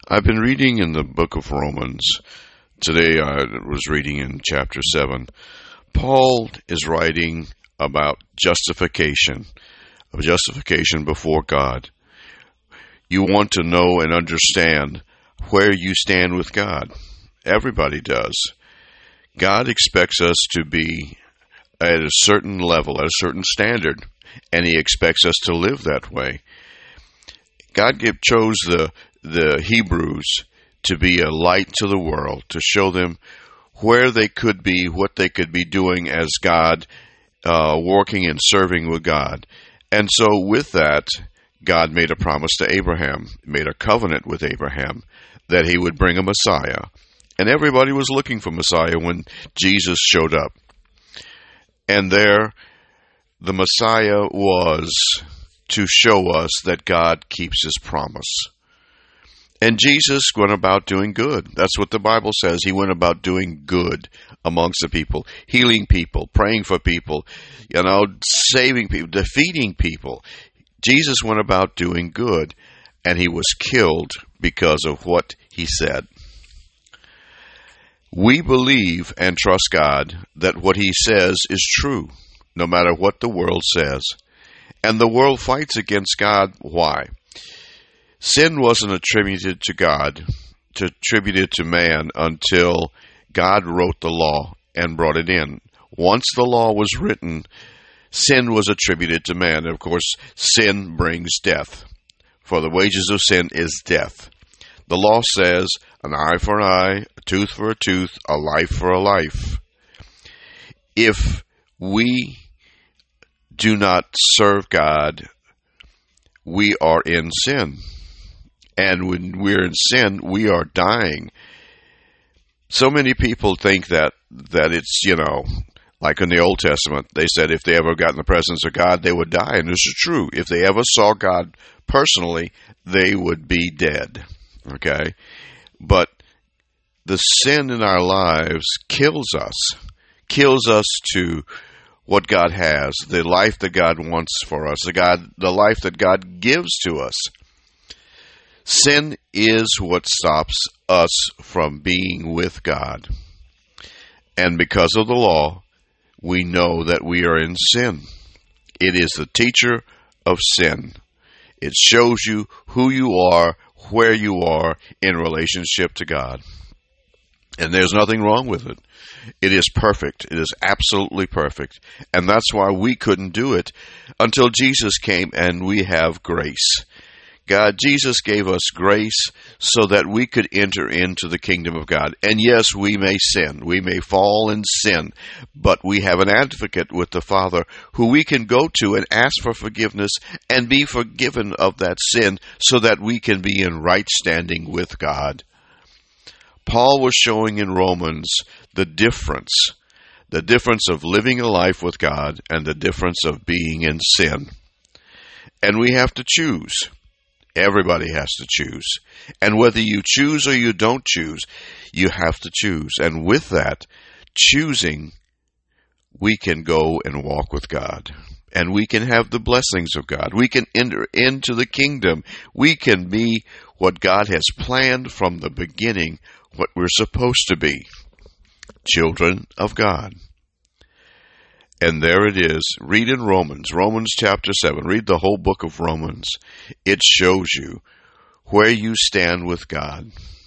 I've been reading in the book of Romans. Today I was reading in chapter 7. Paul is writing about justification before God. You want to know and understand where you stand with God. Everybody does. God expects us to be at a certain level, at a certain standard, and He expects us to live that way. God chose the Hebrews to be a light to the world, to show them where they could be, what they could be doing as God, working and serving with God. And so with that, God made a promise to Abraham, made a covenant with Abraham that He would bring a Messiah. And everybody was looking for Messiah when Jesus showed up. And there, the Messiah was to show us that God keeps His promise. And Jesus went about doing good. That's what the Bible says. He went about doing good amongst the people, healing people, praying for people, saving people, defeating people. Jesus went about doing good, and He was killed because of what He said. We believe and trust God that what He says is true, no matter what the world says. And the world fights against God. Why? Sin wasn't attributed to God, attributed to man, until God wrote the law and brought it in. Once the law was written, sin was attributed to man. And of course, sin brings death. For the wages of sin is death. The law says an eye for an eye, a tooth for a tooth, a life for a life. If we do not serve God, we are in sin. And when we're in sin, we are dying. So many people think that it's, like in the Old Testament, they said if they ever got in the presence of God, they would die. And this is true. If they ever saw God personally, they would be dead. Okay? But the sin in our lives kills us to what God has, the life that God wants for us, the life that God gives to us. Sin is what stops us from being with God. And because of the law, we know that we are in sin. It is the teacher of sin. It shows you who you are, where you are in relationship to God. And there's nothing wrong with it. It is perfect. It is absolutely perfect. And that's why we couldn't do it until Jesus came, and we have grace. Jesus gave us grace so that we could enter into the kingdom of God. And yes, we may sin. We may fall in sin. But we have an advocate with the Father who we can go to and ask for forgiveness and be forgiven of that sin so that we can be in right standing with God. Paul was showing in Romans the difference of living a life with God and the difference of being in sin. And we have to choose. Everybody has to choose. And whether you choose or you don't choose, you have to choose. And with that choosing, we can go and walk with God. And we can have the blessings of God. We can enter into the kingdom. We can be what God has planned from the beginning, what we're supposed to be. Children of God. And there it is. Read in Romans chapter 7. Read the whole book of Romans. It shows you where you stand with God.